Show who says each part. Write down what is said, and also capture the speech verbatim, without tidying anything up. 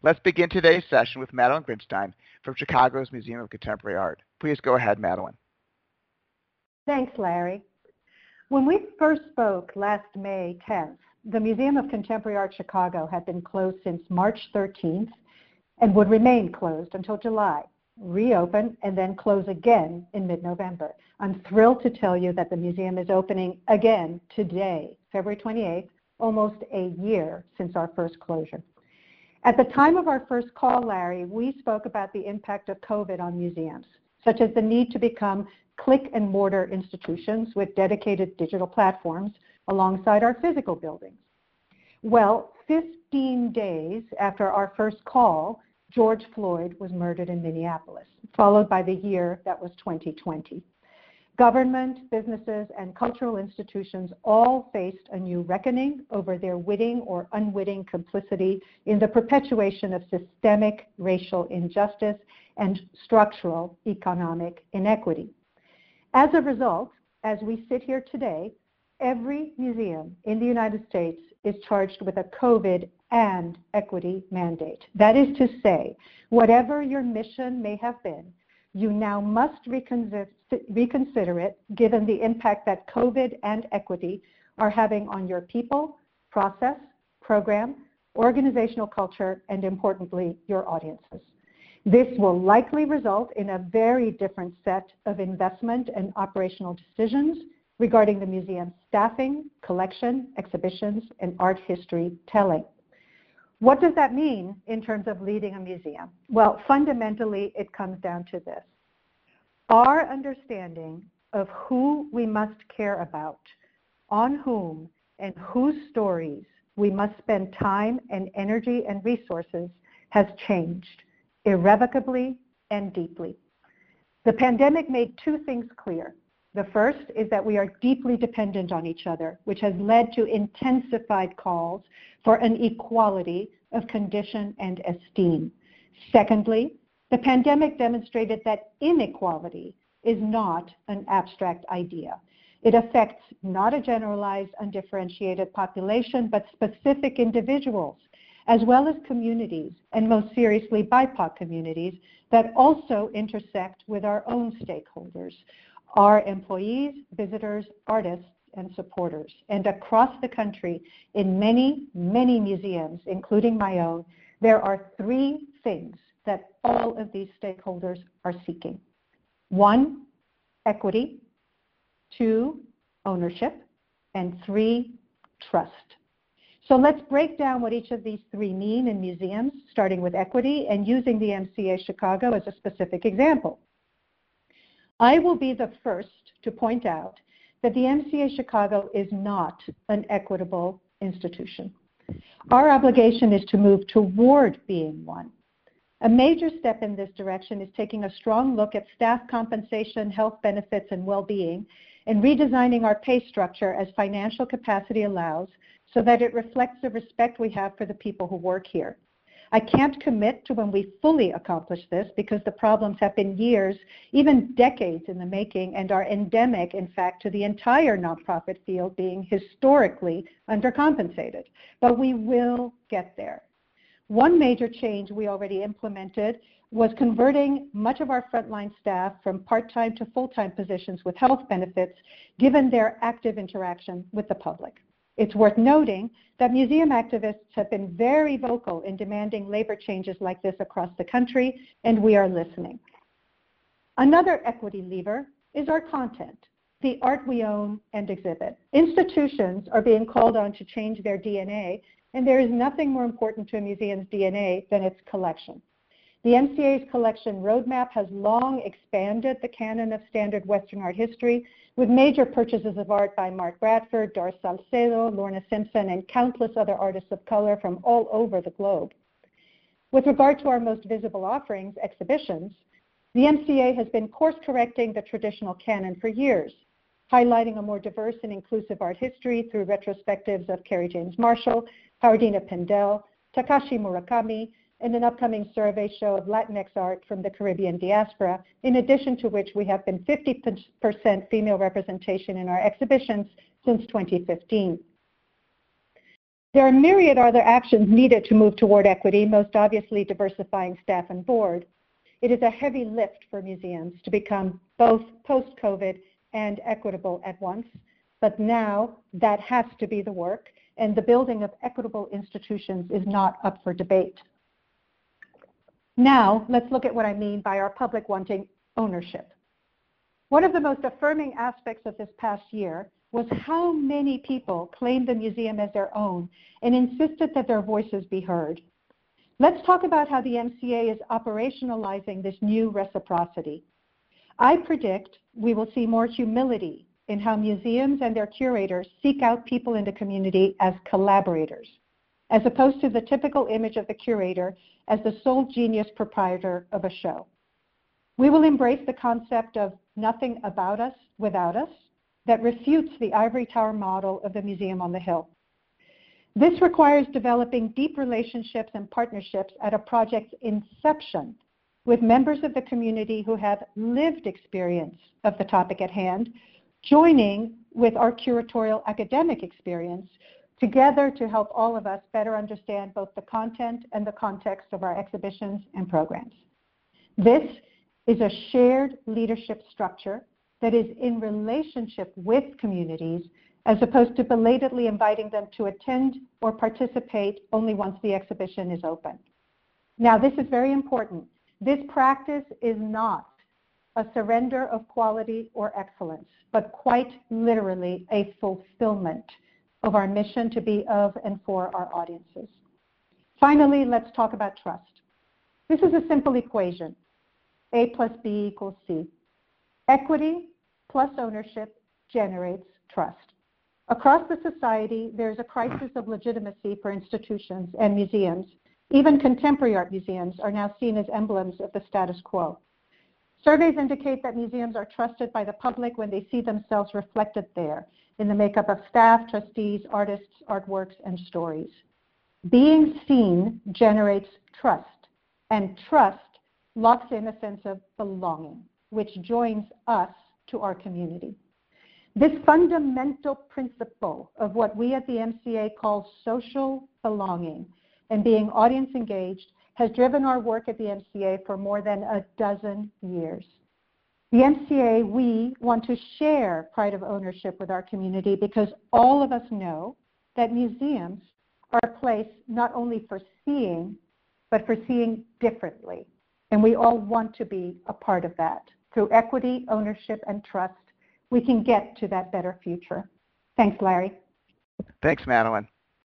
Speaker 1: Let's begin today's session with Madeline Grinstein from Chicago's Museum of Contemporary Art. Please go ahead, Madeline.
Speaker 2: Thanks, Larry. When we first spoke last May tenth, the Museum of Contemporary Art Chicago had been closed since March thirteenth and would remain closed until July, reopen, and then close again in mid-November. I'm thrilled to tell you that the museum is opening again today, February twenty-eighth, almost a year since our first closure. At the time of our first call, Larry, we spoke about the impact of COVID on museums, such as the need to become click and mortar institutions with dedicated digital platforms alongside our physical buildings. Well, fifteen days after our first call, George Floyd was murdered in Minneapolis, followed by the year that was twenty twenty. Government, businesses, and cultural institutions all faced a new reckoning over their witting or unwitting complicity in the perpetuation of systemic racial injustice and structural economic inequity. As a result, as we sit here today, every museum in the United States is charged with a COVID and equity mandate. That is to say, whatever your mission may have been, you now must reconsider, reconsider it given the impact that COVID and equity are having on your people, process, program, organizational culture, and importantly, your audiences. This will likely result in a very different set of investment and operational decisions regarding the museum's staffing, collection, exhibitions, and art history telling. What does that mean in terms of leading a museum? Well, fundamentally, it comes down to this. Our understanding of who we must care about, on whom, and whose stories we must spend time and energy and resources has changed irrevocably and deeply. The pandemic made two things clear. The first is that we are deeply dependent on each other, which has led to intensified calls for an equality of condition and esteem. Secondly, the pandemic demonstrated that inequality is not an abstract idea. It affects not a generalized, undifferentiated population, but specific individuals, as well as communities, and most seriously, B I P O C communities that also intersect with our own stakeholders, our employees, visitors, artists, and supporters. And across the country, in many, many museums, including my own, there are three things that all of these stakeholders are seeking. One, equity. Two, ownership. And three, trust. So let's break down what each of these three mean in museums, starting with equity and using the M C A Chicago as a specific example. I will be the first to point out that the M C A Chicago is not an equitable institution. Our obligation is to move toward being one. A major step in this direction is taking a strong look at staff compensation, health benefits, and well-being, and redesigning our pay structure as financial capacity allows so that it reflects the respect we have for the people who work here. I can't commit to when we fully accomplish this because the problems have been years, even decades in the making, and are endemic, in fact, to the entire nonprofit field being historically undercompensated. But we will get there. One major change we already implemented was converting much of our frontline staff from part-time to full-time positions with health benefits, given their active interaction with the public. It's worth noting that museum activists have been very vocal in demanding labor changes like this across the country, and we are listening. Another equity lever is our content, the art we own and exhibit. Institutions are being called on to change their D N A, and there is nothing more important to a museum's D N A than its collection. The M C A's collection roadmap has long expanded the canon of standard Western art history with major purchases of art by Mark Bradford, Doris Salcedo, Lorna Simpson, and countless other artists of color from all over the globe. With regard to our most visible offerings, exhibitions, the M C A has been course-correcting the traditional canon for years, highlighting a more diverse and inclusive art history through retrospectives of Kerry James Marshall, Howardina Pindell, Takashi Murakami, and an upcoming survey show of Latinx art from the Caribbean diaspora, in addition to which we have been fifty percent female representation in our exhibitions since twenty fifteen. There are myriad other actions needed to move toward equity, most obviously diversifying staff and board. It is a heavy lift for museums to become both post-COVID and equitable at once, but now that has to be the work, and the building of equitable institutions is not up for debate. Now, let's look at what I mean by our public wanting ownership. One of the most affirming aspects of this past year was how many people claimed the museum as their own and insisted that their voices be heard. Let's talk about how the M C A is operationalizing this new reciprocity. I predict we will see more humility in how museums and their curators seek out people in the community as collaborators, as opposed to the typical image of the curator as the sole genius proprietor of a show. We will embrace the concept of nothing about us without us that refutes the ivory tower model of the Museum on the Hill. This requires developing deep relationships and partnerships at a project's inception with members of the community who have lived experience of the topic at hand, joining with our curatorial academic experience together to help all of us better understand both the content and the context of our exhibitions and programs. This is a shared leadership structure that is in relationship with communities as opposed to belatedly inviting them to attend or participate only once the exhibition is open. Now, this is very important. This practice is not a surrender of quality or excellence, but quite literally a fulfillment of our mission to be of and for our audiences. Finally, let's talk about trust. This is a simple equation. A plus B equals C. Equity plus ownership generates trust. Across the society, there's a crisis of legitimacy for institutions and museums. Even contemporary art museums are now seen as emblems of the status quo. Surveys indicate that museums are trusted by the public when they see themselves reflected there in the makeup of staff, trustees, artists, artworks, and stories. Being seen generates trust, and trust locks in a sense of belonging, which joins us to our community. This fundamental principle of what we at the M C A call social belonging and being audience engaged has driven our work at the M C A for more than a dozen years. The M C A, we want to share pride of ownership with our community because all of us know that museums are a place not only for seeing, but for seeing differently. And we all want to be a part of that. Through equity, ownership, and trust, we can get to that better future. Thanks, Larry.
Speaker 1: Thanks, Madeline.